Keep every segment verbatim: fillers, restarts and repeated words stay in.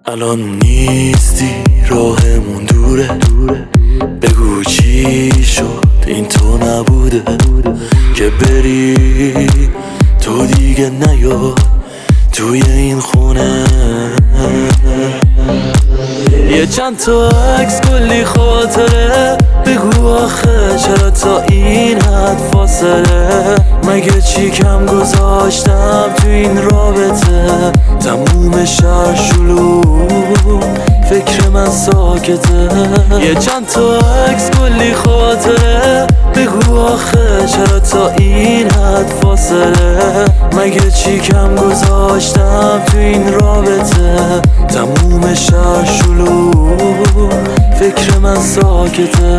الان نیستی راهمون دوره بگو چی شد این تو نبوده که بری تو دیگه نیاد توی این خونه. یه چند تا عکس کلی خاطره بگو آخه چرا تا این حد فاصله. مگه چی کم گذاشتم تو این رابطه؟ تموم شهر شلوغ فکر من ساکته. یه چند تا عکس کلی خاطره بگو آخه چرا تا این حد فاصله. مگه چی کم گذاشتم تو این رابطه؟ تموم شهر شلوغ فکر من ساکته.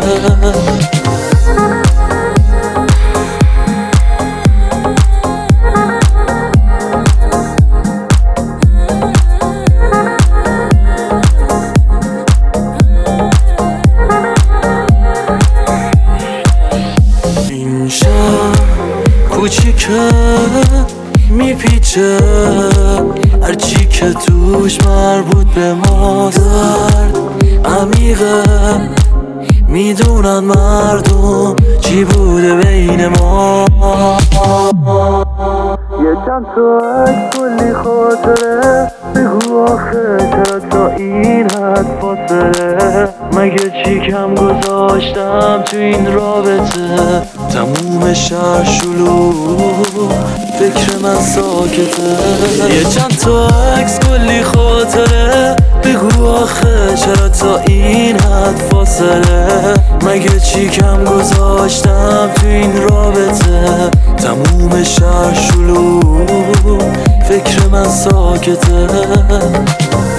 این شهر کوچیکه میپیچه هرچی که توش مربوط به ما. درد عمیقه میدونن مردم چی بوده بین ما. یه چند تا عکس کلی خاطره بگو آخه چرا تا این حد فاصله. مگه چی کم گذاشتم تو این رابطه؟ تموم شهر شلوغ فکر من ساکته. یه چند تا عکس کلی خاطره بگو آخه چرا تا این حد فاصله. مگه چی کم گذاشتم تو این رابطه؟ تموم شهر شلوغ فکر من ساکته.